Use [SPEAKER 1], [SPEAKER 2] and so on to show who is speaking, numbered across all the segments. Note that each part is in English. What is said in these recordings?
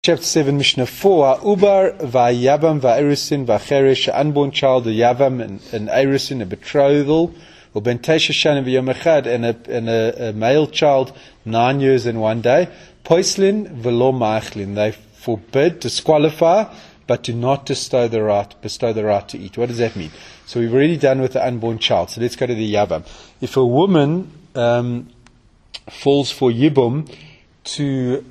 [SPEAKER 1] Chapter 7, Mishnah 4, Ubar, Vayavam, Vaerusin, Vacheresh, unborn child, a Yavam, and Erusin, a betrothal, or Bentesha Shanim, V'yom Echad, and a male child, 9 years and 1 day. Poislin, V'lo Ma'achlin, they forbid, disqualify, but do not bestow the right to eat. What does that mean? So we've already done with the unborn child, so let's go to the Yavam. If a woman falls for Yibum to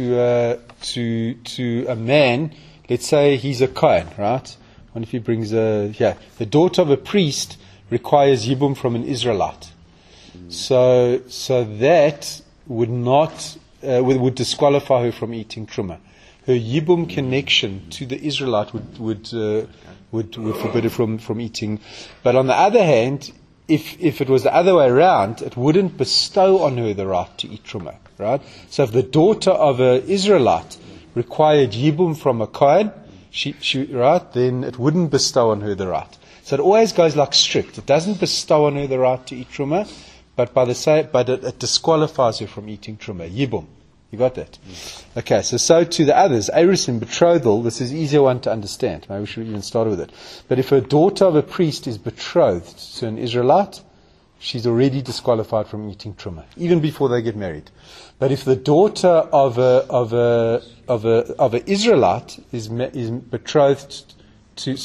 [SPEAKER 1] a man, let's say he's a Kohen, right? What if he brings the daughter of a priest requires Yibum from an Israelite. So that would not, would disqualify her from eating Truma. Her Yibum connection to the Israelite would forbid her from eating. But on the other hand, if it was the other way around, it wouldn't bestow on her the right to eat Truma, right? So if the daughter of an Israelite required Yibum from a Kohen, right, then it wouldn't bestow on her the right. So it always goes like strict. It doesn't bestow on her the right to eat Truma, but it disqualifies her from eating Truma. Yibum. You got that? Okay, so to the others, Eris in betrothal, this is easier one to understand. Maybe we should even start with it. But if a daughter of a priest is betrothed to an Israelite, she's already disqualified from eating Truma, even before they get married. But if the daughter of a Israelite is betrothed to,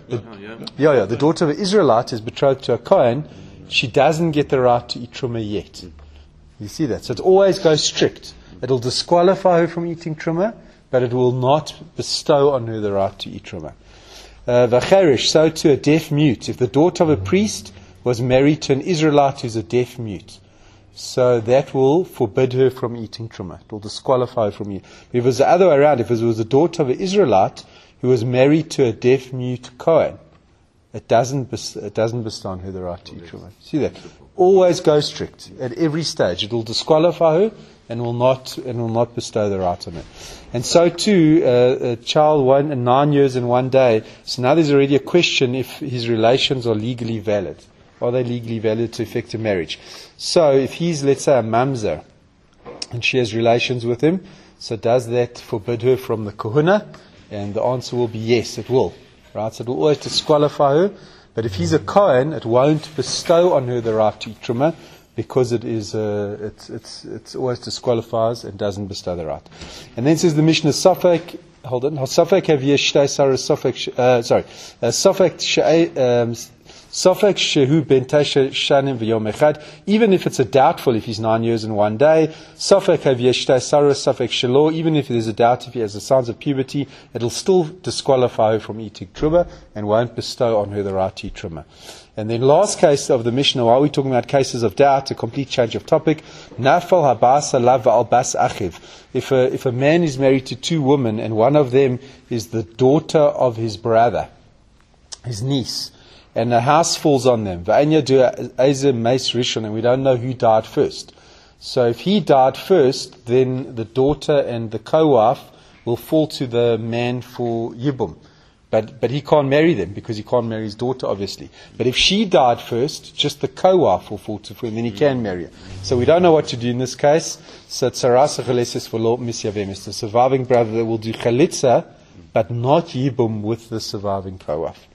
[SPEAKER 1] the daughter of an Israelite is betrothed to a Kohen, she doesn't get the right to eat Truma yet. You see that? So it always goes strict. It'll disqualify her from eating Truma, but it will not bestow on her the right to eat Truma. V'cheresh, so to a deaf mute. If the daughter of a priest was married to an Israelite who's a deaf mute, so that will forbid her from eating Truma. It will disqualify her from eating. If it was the other way around, if it was the daughter of an Israelite who was married to a deaf mute Kohen, it doesn't bestow on her the right to eat Truma. See that? Always go strict at every stage. It will disqualify her and will not bestow the right on her. And so too, a child 9 years and 1 day. So now there's already a question if his relations are legally valid. Are they legally valid to effect a marriage? So if he's, let's say, a mamzer, and she has relations with him, so does that forbid her from the kahuna? And the answer will be yes, it will. Right? So it will always disqualify her. But if he's a Kohen, it won't bestow on her the right to eat Truma, because it always disqualifies and doesn't bestow the right. And then says the Mishnah, Safek shehu bentesha shanim v'yom echad. Even if it's a doubtful, if he's 9 years and 1 day, Safek havyeshtai saras Safek shelo. Even if there's a doubt if he has the signs of puberty, it'll still disqualify her from eating Truma and won't bestow on her the right to eat Truma. And then last case of the Mishnah, while we're talking about cases of doubt, a complete change of topic. Nafal habasa lav al bas achiv. If a man is married to 2 women and one of them is the daughter of his brother, his niece, and a house falls on them, and we don't know who died first. So if he died first, then the daughter and the co-wife will fall to the man for Yibum. But he can't marry them because he can't marry his daughter, obviously. But if she died first, just the co-wife will fall to him, and then he can marry her. So we don't know what to do in this case. So tzarasa chaleses v'lo misyavem. It's the surviving brother that will do chalitza, but not Yibum with the surviving co-wife.